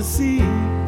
see.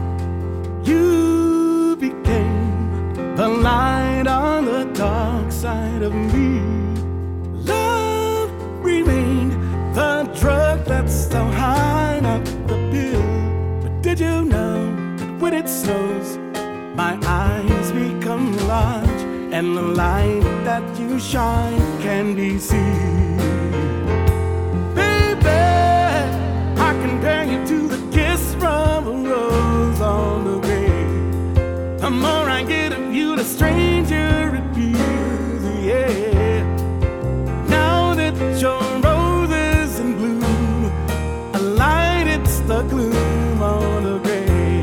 You became the light on the dark side of me. Love remained the drug that's so high, not the pill. But did you know that when it snows, my eyes become large, and the light that you shine can be seen? Baby, I compare you to the kiss from a rose on the grave. The more I get of you, the stranger it feels, yeah. Now that your rose is in bloom, a light, it's the gloom on the grave.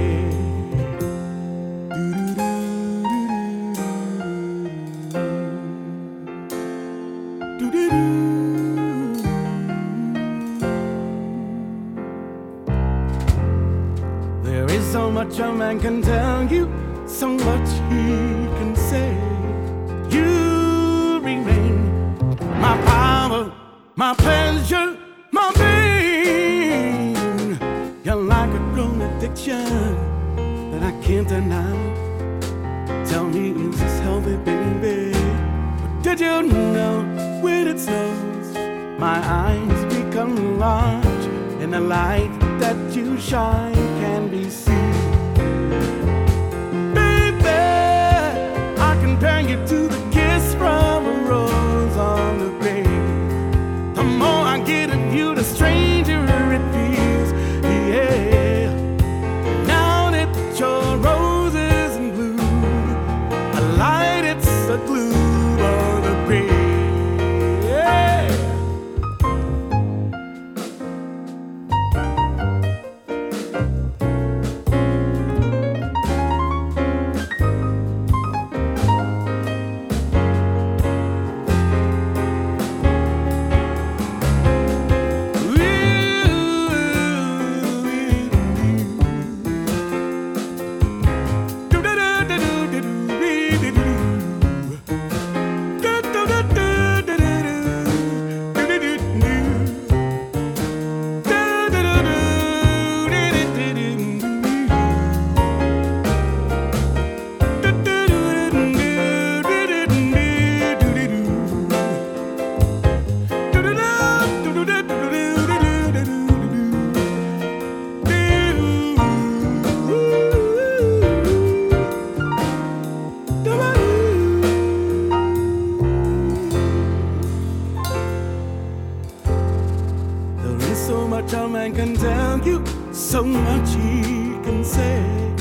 There is so much a man can tell you, so much he can say. You remain my power, my pleasure, my pain. You're like a grown addiction that I can't deny. Tell me, is this healthy, baby? But did you know when it snows, my eyes become large, and the light that you shine can be seen? Baby, I compare you to the kiss from a rose on the grave. The more I get of you, the stranger it feels, yeah. Now that your rose is in bloom, a light, it's a gloom on the grave. So much a man can tell you, so much he can say.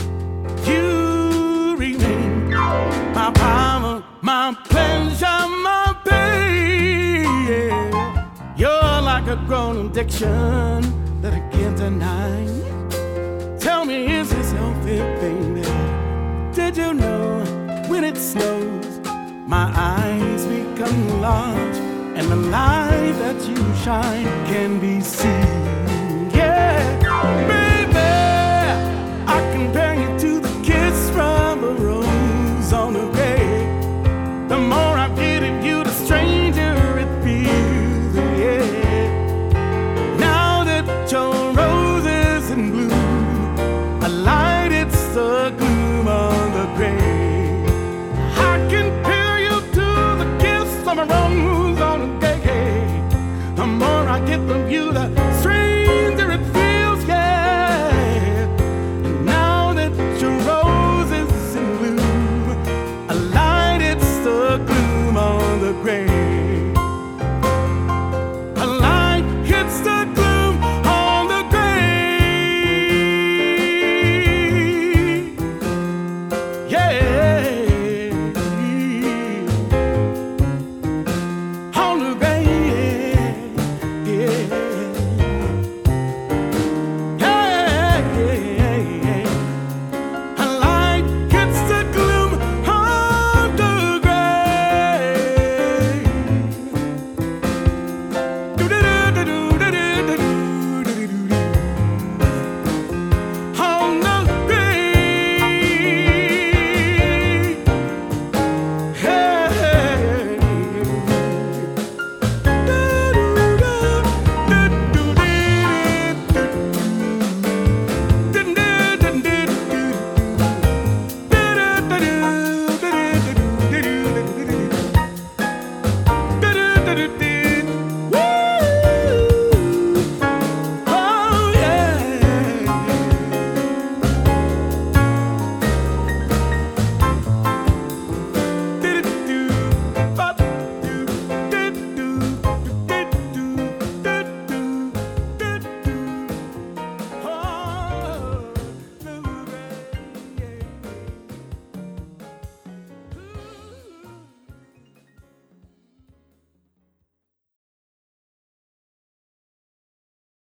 You remain my power, my pleasure, my pain, yeah. You're like a grown addiction that I can't deny. Tell me, is this healthy, baby? Did you know when it snows, my eyes become large, and the light that you shine can be seen, yeah. Baby, I compare you to the kiss from a rose on the grave. The more I get of you, the stranger it feels, yeah. Now that your rose is in bloom, a light, it's the gloom on the grave. I compare you to the kiss of a rose on the grave. The more I get from you, the stranger it feels, yeah. Now that your rose is in bloom, a light, it's the gloom on the grave. A light hits the gloom on the grave, yeah.